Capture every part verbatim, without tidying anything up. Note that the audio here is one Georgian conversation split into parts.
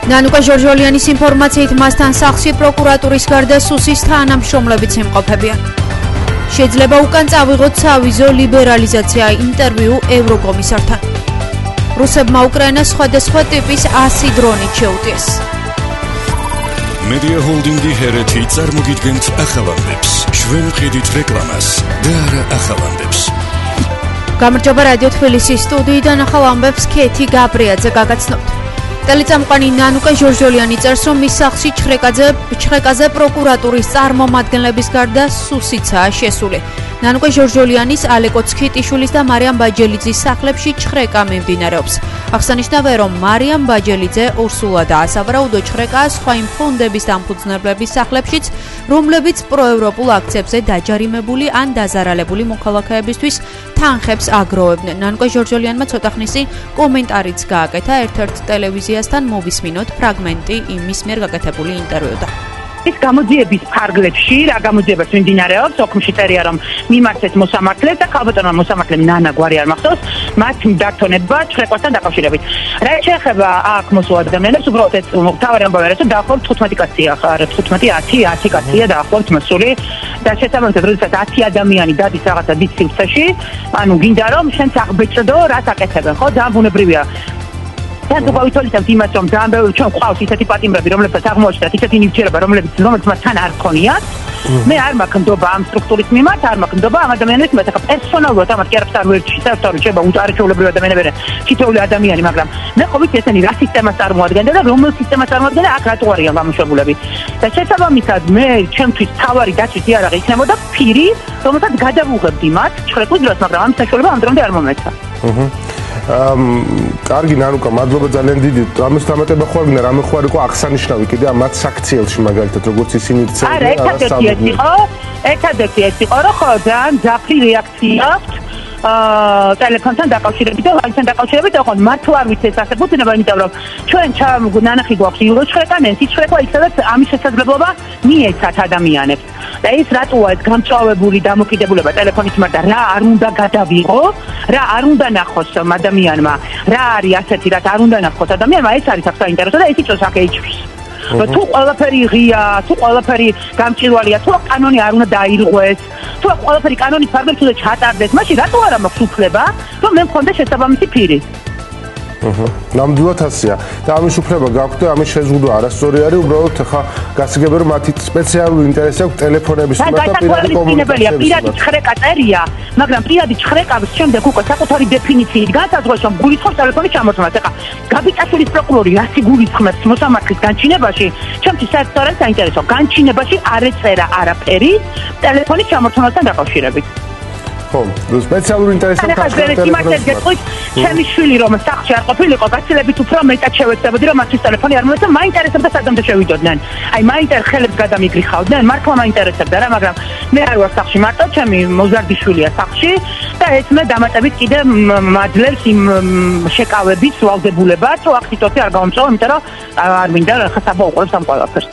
ნანუკა ჟორჟოლიანის ინფორმაციით მასთან სახლში პროკურატურის გარდა სუსის თანამშრომლებიც იმყოფებიან. შეიძლება უკან წავიღოთ სავიზო ლიბერალიზაცია ინტერვიუ ევროკომისართან. რუსებმა უკრაინას სხვადასხვა ტიპის ასი დრონით შეუტიეს. Media Holding-ი ჰერეთი წარმოგიდგენთ ახალამდებს, ჩვენ ვყიდით რეკლამას და არა ახალამდებს. გამარჯობა რადიო თბილისის სტუდიიდან ახალამდებს ქეთი გაბრიაძე გაგაცნობთ. ტელეწამყვანი ნანუკა ჟორჟოლიანი წერს, რომ მის სახლში ჩხრეკაძე ჩხრეკაზე პროკურატურის წარმომადგენლების გარდა სუსიცაა შესული. ნანუკა ჟორჟოლიანის, ალეკო ცქიტიშვილის და მარიამ ბაჯელიძის სახლებში ჩხრეკა მიმდინარეობს. აღსანიშნავია, რომ მარიამ ბაჯელიძე ორსულა დაასაბრაუდო ჩხრეკა სხვა იმ ფონდების დამფუძნებლების სახლებშიც, რომლებიც პროევროპულ აქციებზე დაჯარიმებული ან დაზარალებული მოქალაქეებისთვის თანხებს აგროვებდნენ. ნანუკა ჟორჟოლიანმა ცოტა ხნის წინ კომენტარიც გააკეთა ერთ-ერთ ტელევიზიასთან, მოვისმინოთ ფრაგმენტი იმის მიერ გაკეთებული ინტერვიუდან. ის გამოძიების ფარგლებში რა გამოძიებას მიმდინარეობს, ოქმში წერია, რომ მიმართეთ მოსამართლეს და ქალბატონმა მოსამართლემ ნანა გვარი არ მახსოვს, მათ დათონება ჩხრეკვასთან დაკავშირებით. რა შეეხება აქ მოსულ ადამიანებს, უბრალოდ ეს თავარი ამბავი არის, რომ დაახლოებით თხუთმეტი კაცია ხარ, თხუთმეტი, ათი, ათი კაცია დაახლოებით მოსული და შესაბამისად, როდესაც ათი ადამიანი დადის რაღაცა დიდ სივრცეში, ანუ გინდა რომ შენც აღბეჭდო, რას აკეთებენ, ხო? ძალიან ბუნებრივია. და გუგავიტოლიცავთ იმას, რომ ძალიან ბევრი ჩვენ ყავს ისეთი პატიმრები, რომლებსაც აღმოაჩნდათ ისეთი ნივთიერება, რომლებიც რომელიც მათ თან არ ქონიათ. მე არ მაქვს ნდობა ამ სტრუქტურის მიმართ, არ მაქვს ნდობა ამ ადამიანის მიმართ. ახლა პერსონალურად ამათ კი არაფერს არ ვერჩი, საერთოდ შეიძლება უტარჩეულებრივი ადამიანები არა, თითოეული ადამიანი, მაგრამ მე ხოვით ესენი რა სისტემას წარმოადგენდა და რომელ სისტემას წარმოადგენდა, აქ რატო არიან გამოშვებულები. და შესაბამისად მე ჩემთვის თავარი დაცვის იარაღი იქნებოდა ფირი, რომელსაც გადავუღებდი მათ ჩხრეკვის დროს, მაგრამ ამ საშუალება ამ დრომდე არ მომეცა. აჰა. ამ კარგი ნანუკა, მადლობა ძალიან დიდი. ამის დამატება ხო არ რამე ხო არ იყო აღსანიშნავი კიდე ამ მათ საქციელში მაგალითად როგორც ისინი იწევდნენ. არა, ერთადერთი ეს იყო, ერთადერთი ეს იყო, რომ ხო ძალიან ძაფრი რეაქცია აქვს აა ტელეფონთან დაკავშირებით და ვაისთან დაკავშირებით, ხო მართლა არ ვიცი ეს ასე ფუძინება, იმიტომ რომ ჩვენ ნანახი გვაქვს ილოს ჩხრეკა, ნენსის ჩხრეკა, იქ სადაც ამის შესაძლებლობა მიეცათ ადამიანებს. და ის რატოა ეს გამწვავებული დამოკიდებულება ტელეფონის მიმართ და რა არ უნდა გადავიღო, რა არ უნდა ნახოს ადამიანმა, რა არის ასეთი, რაც არ უნდა ნახოს ადამიანმა, ეს არის აქ საინტერესო და ეს იწვევს აქ ეიჩს. თუ ყველაფერი ღია, თუ ყველაფერი გამჭირვალეა, თუ კანონი არ უნდა დაირღვეს, თუ ყველაფერი კანონის ფარგლებში უნდა ჩატარდეს, მაშინ რატო არ მაქვს უფლება, რომ მე მქონდეს შესაბამისი ფირი? აჰა. ნამდვილად ასია. და ამის უფლება გაქვთ და ამის შეზღუდვა არასწორი არის, უბრალოდ ხა გასაგებია რომ მათი სპეციალური ინტერესი აქვს ტელეფონების მიმართ და პირადი კომუნიკაციების. პირადი ჩხრეკა წერია, მაგრამ პირადი ჩხრეკავის შემდეგ უკვე საკუთარი დეფინიციით განსაზღვრეს, რომ გულისხმობს ტელეფონის ჩამორთმას. ეხლა გაბიტაშვილის პროკურორი რასი გულისხმობს მოსამართლის განჩინებაში, ჩემთვის საერთოდ არ საინტერესო. განჩინებაში არ ეწერა არაფერი ტელეფონის ჩამორთმასთან დაკავშირებით. ხო, სპეციალური ინტერესი აქვს ტელეფონს. ჩემი შვილი რომ სახლში არ ყოფილიყო, გაცილებით უფრო მეტად შევეცდებოდი, რომ მათთვის ტელეფონი არ მომეცა, მაინტერესებდა სადამდე შევიდოდნენ. აი, მაინტერ ხელებს გადამიგრიხავდნენ, მართლა მაინტერესებდა რა, მაგრამ მე არ ვარ სახლში მარტო, ჩემი მოზარდი შვილია სახლში და ეს მე დამატებით კიდე მაძლევს იმ შეკავების ვალდებულებას, რომ აქ სიტუაცია არ გამომწვევა, იმიტომ რომ არ მინდა ხა საბა უყურებს ამ ყველაფერს.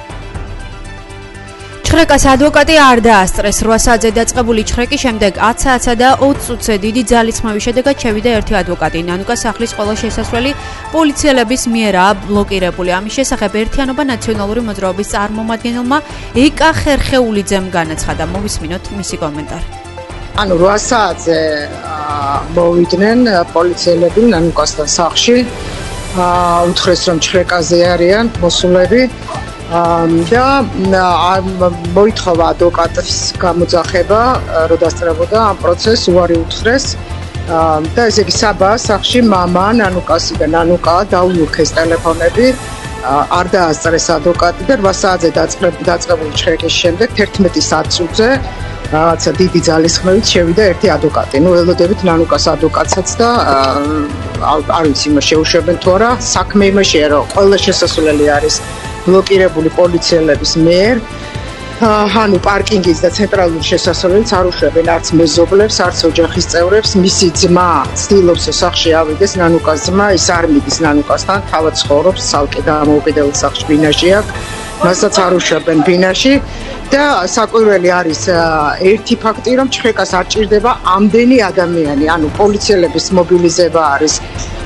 ჩხრეკას ადვოკატი არ დაასწრეს. რვა საათზე დაწყებული ჩხრეკის შემდეგ ათ საათსა და ოცი წუთზე დიდი ძალისხმევის შედეგად შევიდა ერთი ადვოკატი. ნანუკა სახლის ყველა შესასვლელი პოლიციელების მიერაა ბლოკირებული. ამის შესახებ ერთიანობა ნაციონალური მოძრაობის წარმომადგენელმა ეკა ხერხეულიძემ განაცხადა. მოვისმინოთ მისი კომენტარი. ანუ რვა საათზე მოვიდნენ პოლიციელები ნანუკასთან სახლში. უთხრეს რომ ჩხრეკაზე არიან მოსულები. და მოითხოვა ადვოკატის გამოძახება, რომ დასწრებოდა ამ პროცესს, უარი უთხრეს და ესე იგი საბა სახლში მამა ნანუკასი და ნანუკა დაუურქეს ტელეფონები, არ დაასწრეს ადვოკატი და რვა საათზე დაწყებული ჩხრეკის შემდეგ თერთმეტი საათზე რაღაცა დიდი ძალისხმევით შევიდა ერთი ადვოკატი. ნუ ველოდებით ნანუკას ადვოკატსაც და არ ვიცი იმას შეუშვებენ თუ არა, საქმე იმაშია რომ ყველა შესასვლელი არის ბლოკირებული პოლიციელების მიერ. ანუ პარკინგის და ცენტრალური შესასვლელიც არ უშვებენ არც მეზობლებს, არც ოჯახის წევრებს. მისი ძმა ცდილობს სახლში ავიდეს, ნანუკას ძმა, ის არ მიდის ნანუკასთან, თავად ცხოვრობს ცალკე დამოუკიდებელ სახლში ბინაში აქვს. მასაც არ უშვებენ ბინაში და საკვირველი არის ერთი ფაქტი, რომ ჩხრეკას არ ჭირდება ამდენი ადამიანი, ანუ პოლიციელების მობილიზება არის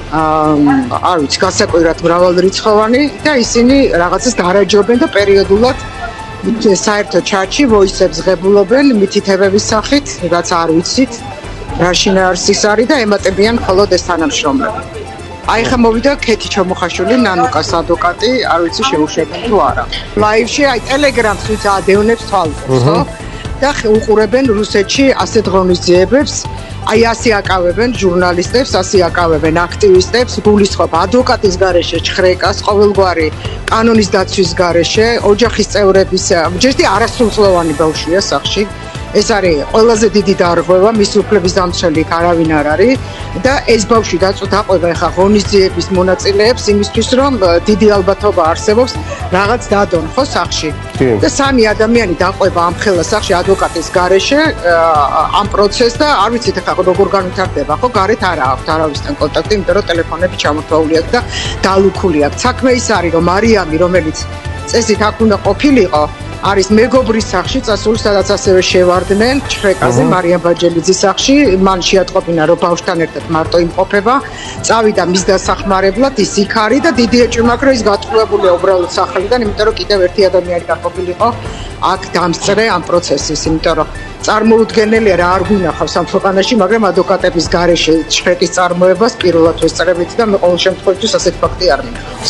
არ ვიცი, გასაკვირად მრავალრიცხოვანი და ისინი რაღაცას დარაჯობენ და პერიოდულად საერთო ჩატში ვოისებს ღებულობენ მითითებების სახით, რაც არ ვიცით, რა შინაარსის არის და ემატებიან მხოლოდ ეს თანამშრომლები. აი ხა მოვიდა ქეთი ჩომოხაშვილი, ნანუკას ადვოკატი, არ ვიცი შეუშვებენ თუ არა. ლაივში აი ტელეგრამს ვიც ადევნებს თვალყურს, ხო? და უყურებენ რუსეთში ასეთ ღონისძიებებს. აი ასე აკავებენ ჟურნალისტებს, ასე აკავებენ აქტივისტებს, გულისხმობ ადვოკატის გარეშე ჩხრეკას, ყოველგვარი კანონის დაცვის გარეშე, ოჯახის წევრების, ჯერჯერობით არასრულწლოვანი ბავშვია სახლში. ეს არის ყველაზე დიდი დარღვევა, მის უფლების დამცველი არავინ არ არის და ეს ბავშვი დაყვება ახლა ღონისძიების მონაწილეებს იმისთვის, რომ დიდი ალბათობა არსებობს რაღაც დადონ ხო სახლში. და სამი ადამიანი დაყვება ამ ხელა სახლში ადვოკატის გარეშე ამ პროცესს და არ ვიცით ახლა როგორ განვითარდება, ხო გარეთ არა აქვს არავისთან კონტაქტი, იმიტომ რომ ტელეფონები ჩამოთვალული აქვს და დალუქული აქვს. საქმე ის არის, რომ მარიამი, რომელიც წესით აქ უნდა ყოფილიყო, არის მეგობრის სახლში წასული, სადაც ასევე შევარდნენ ჩხრეკაზე მარიამ ბაჯელიძის სახლში, მან შეატყობინა რომ ბავშვთან ერთად მარტო იმყოფება, წავიდა მის დასახმარებლად, ის იქ არის და დიდი ეჭვმაქ რომ ის გატყუებულია უბრალოდ სახლიდან, იმიტომ რომ კიდევ ერთი ადამიანი დაყოფილიყო აქ დამსწრე ამ პროცესის, იმიტომ რომ წარმოუდგენელია რა არ გვინახავს ამ ქვეყანაში, მაგრამ ადვოკატების გარეშე ჩხრეკის წარმოებას პირველად ვესწრებით და მე ყოველ შემთხვევაში ასეთ ფაქტი არ მინახავს.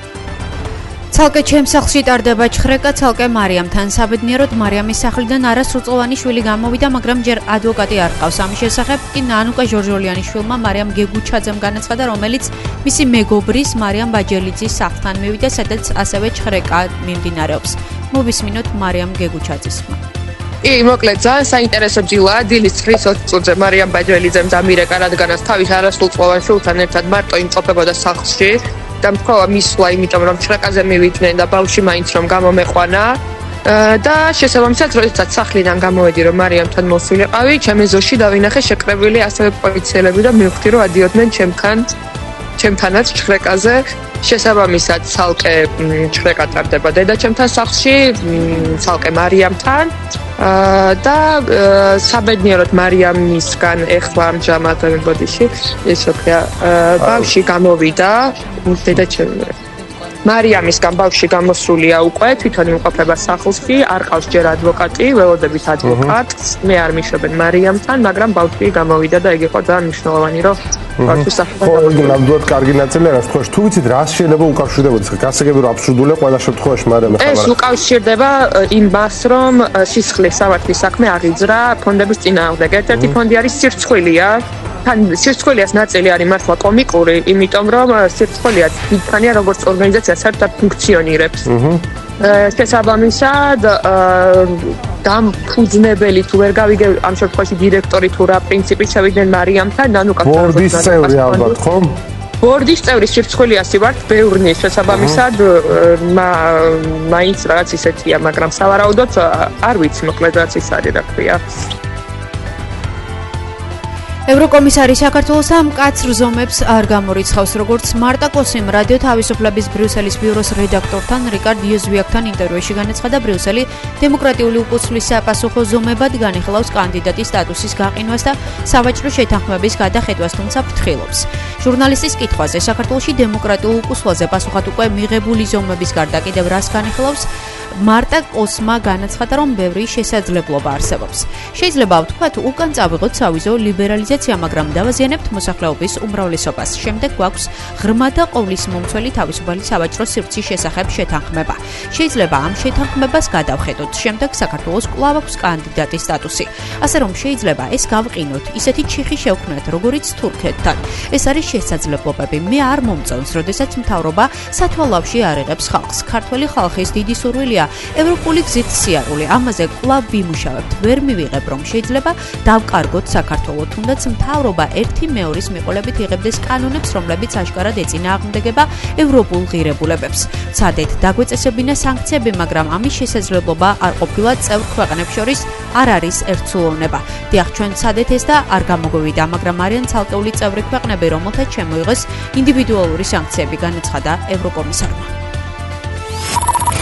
ცალკე ჩემს სახლში ტარდება ჩხრეკა, ცალკე მარიამთან. საბედნიეროდ მარიამის სახლიდან არასრულწლოვანი შვილი გამოვიდა, მაგრამ ჯერ ადვოკატი არ ყავს. ამის შესახებ კი ნანუკა ჟორჟოლიანის შვილმა მარიამ გეგუჩაძემ განაცხადა, რომელიც მისი მეგობრის მარიამ ბაჯელიძის სახლთან მივიდა, სადაც ასევე ჩხრეკა მიმდინარეობს. მოვისმინოთ მარიამ გეგუჩაძისმა. კი, მოკლედ, ძალიან საინტერესო ძილაა დილის ცხრას ოცი წუთზე მარიამ ბაჯელიძემ დამირეკა, რადგანაც თავის არასრულწლოვან შვილთან ერთად მარტო იმყოფებოდა სახლში. და მქოა მისვლა, იმიტომ რომ ჩხრეკაზე მივიდნენ და ბავშვი მაინც რომ გამომეყვანა და შესაბამისად, როდესაც სახლიდან გამოვედი, რომ მარიამთან მოსულიყავი, ჩემი ზოში დავინახე შეკრებილი ასევე პოლიციელები და მივხვდი, რომ ადიოდნენ ჩემთან, ჩემთანაც ჩხრეკაზე. შესაბამისად, ცალკე ჩხრეკა ტარდება დედაჩემთან სახლში, ცალკე მარიამთან და საბედნიეროდ მარიამისგან ეხლა ამჟამად ბოდიში ეს ოქია ბავში გამოვიდა დედაჩემი მარიამისგან ბავში გამოსულია უკვე თვითონ იმყოფება სახლში, არ ყავს ჯერ ადვოკატი, ველოდებით ადვოკატს, მე არ მიშვებენ მარიამთან, მაგრამ ბავშვი გამოვიდა და ეგ იყო ძალიან მნიშვნელოვანი, რომ ბავშვი სახლიდან გამოვიდა. ხო, ნამდვილად კარგი ნაწილია რა თქმა უნდა. თუ ვიცით რა შეიძლება უკავშირდებოდეს, გასაგები რომ აბსურდულია ყველა შემთხვევაში, მაგრამ ეხლა ეს უკავშირდება იმას, რომ სისხლის სამართლის საქმე აღიძრა ფონდების წინააღმდეგ. ერთ-ერთი ფონდი არის სირცხვილია. თან სირცხვილიას ნაწილი არის მართლა კომიკური, იმიტომ რომ სირცხვილია დიდხანია როგორც ორგანიზაცია საერთოდ ფუნქციონირებს. შესაბამისად, დამფუძნებელი თუ ვერ გავიგე ამ შემთხვევაში დირექტორი თუ რა პრინციპით შევიდნენ მარიამთან, ნანუკა ბორდის წევრი ალბათ, ხო? ბორდის წევრი სირცხვილიასი ვართ, ბევრნი შესაბამისად, მაინც რაღაც ისეთია, მაგრამ სავარაუდოდ არ ვიცი, მოკლედ რაც ის არის, რა ქვია. ევროკომისარი საქართველოს ამ მკაცრ ზომებს არ გამორიცხავს, როგორც მარტა კოსიმ რადიო თავისუფლების ბრიუსელის ბიუროს რედაქტორთან რიკარდ იოზვიაკთან ინტერვიუში განაცხადა, ბრიუსელი დემოკრატიული უყუცლის საპასუხო ზომებად განიხილავს კანდიდატის სტატუსის გაყინვას და სავაჭრო შეთანხმების გადახედვას, თუმცა ფრთხილობს. ჟურნალისტის კითხვაზე საქართველოში დემოკრატიულ უყუცლაზე პასუხად უკვე მიღებული ზომების გარდა კიდევ რას განიხილავს, მარტა კოსმა განაცხადა, რომ ბევრი შესაძლებლობა არსებობს. შეიძლება ვთქვათ, უკან წავიღოთ სავიზო ლიბერალიზაცია, მაგრამ დავაზიანებთ მოსახლეობის უმრავლესობას. შემდეგ გვაქვს ღრმა და ყოვლის მომცველი თავისუფალი სავაჭრო სივრცის შესახებ შეთანხმება. შეიძლება ამ შეთანხმებას გადავხედოთ. შემდეგ საქართველოს კვლავ აქვს კანდიდატის სტატუსი. ასე რომ შეიძლება ეს გავყინოთ, ისეთი ჩიხი შევქმნათ, როგორიც თურქეთთან. ეს არის შესაძლებლობები. მე არ მომწონს, როდესაც მთავრობა სათვალავში არ იღებს ხალხს. ქართველი ხალხის დიდი სურვილია ევროპული გზით სიარული. ამაზე კვლავ ვიმუშავებთ. ვერ მივიღებ, რომ შეიძლება დავკარგოთ საქართველოს, თუნდაც მთავრობა ერთი მეორის მიყოლებით იღებდეს კანონებს, რომლებიც აშკარად ეწინააღმდეგება ევროპულ ღირებულებებს. ცადეთ დაგვეწესებინა სანქციები, მაგრამ ამის შესაძლებლობა არ ყოფილა წევრ ქვეყნებს შორის არ არის ერთსულოვნება. დიახ, ჩვენ ცადეთ ეს და არ გამოგვივიდა, მაგრამ არიან ცალკეული წევრი ქვეყნები, რომელთაც შემოიღეს ინდივიდუალური სანქციები, განაცხადა ევროკომისარმა.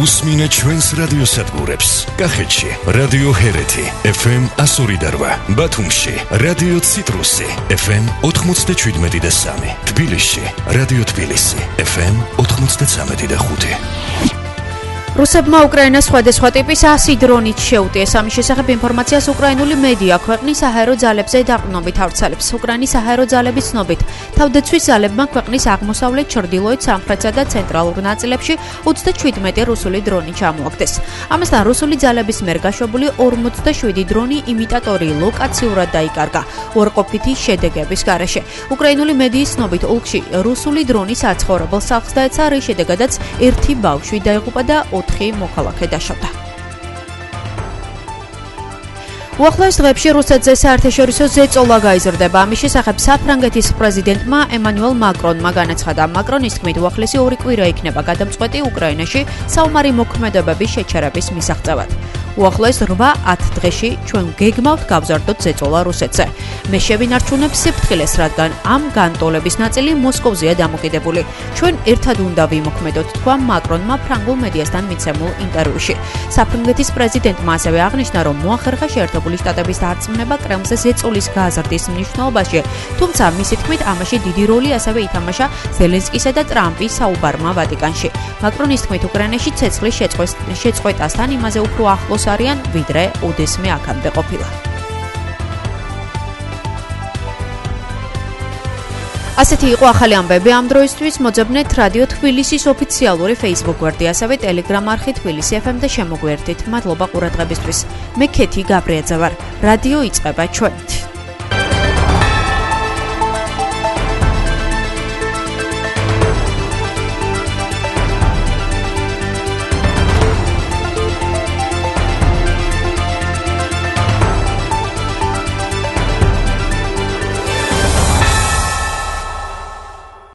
უსმინე ჩვენს რადიოსადგურებს. კახეთში რადიო ჰერეთი ეფ ემ one oh eight, ბათუმში რადიო ციტრუსი ეფ ემ ninety-seven და three, თბილისში რადიო თბილისი ეფ ემ ninety-three და five. რუსებმა უკრაინას სხვადასხვა ტიპის ასი დრონით შეუტიეს. ამის შესახებ ინფორმაციას უკრაინული მედია ქვეყნის საჰაერო ძალებზე დაყრდნობით ავრცელებს. უკრაინის საჰაერო ძალების ცნობით, თავდაცვის ძალებმა ქვეყნის აღმოსავლეთ, ჩრდილოეთ, სამხრეთსა და ცენტრალურ ნაწილებში twenty-seven რუსული დრონი ჩამოაგდეს. ამასთან რუსული ძალების მიერ გაშვებული forty-seven დრონი იმიტატორი ლოკაციურად დაიკარგა უარყოფითი შედეგების გარეშე. უკრაინული მედიის ცნობით, ოლქში რუსული დრონი საცხოვრებელ სახლს დაეცა, რის შედეგადაც ერთი ბავშვი დაიღუპა და ოთხი მოქალაქე დაშავდა. უახლოეს დღეებში რუსეთზე საერთაშორისო ზეწოლა გაიზრდება. ამის შესახებ საფრანგეთის პრეზიდენტმა ემანუელ მაკრონმა განაცხადა. მაკრონის თქმით, უახლესი ორი კვირა იქნება გადამწყვეტი უკრაინაში საომარი მოქმედებების შეჩერების მისაღწევად. უახლოეს eight დღეში ჩვენ გეგმავთ გავზარდოთ ზეწოლა რუსეთზე. მე შევინარჩუნებ სიფრთხილეს, რადგან ამ განტოლების ნაწილი მოსკოვზეა დამოკიდებული. ჩვენ ერთად უნდა ვიმოქმედოთ, თქვა მაკრონმა ფრანგულ მედიასთან მიცემულ ინტერვიუში. საფრანგეთის პრეზიდენტმა ასევე აღნიშნა, რომ მოახერხა შეერთებული შტატების დარწმუნება კრემლზე ზეწოლის გაზრდის მნიშვნელობაში, თუმცა მისი თქმით, ამაში დიდი როლი ასევე ითამაშა ზელენსკისა და ტრამპის საუბარმა ვატიკანში. მაკრონის თქმით, უკრაინაში ცეცხლის შეწყვეტასთან იმაზე უფრო ახლოს არიან, ვიდრე ოდესმე აქამდე ყოფილა. ასეთი იყო ახალი ამბები ამ დროისთვის. მოძებნეთ რადიო თბილისის ოფიციალური Facebook გვერდი, ასევე Telegram არხი თბილისი ეფ ემ და შემოგვიერთდით. მადლობა ყურადღებისთვის. მე ქეთი გაბრიაძე ვარ. რადიო იწყება ჩვენით.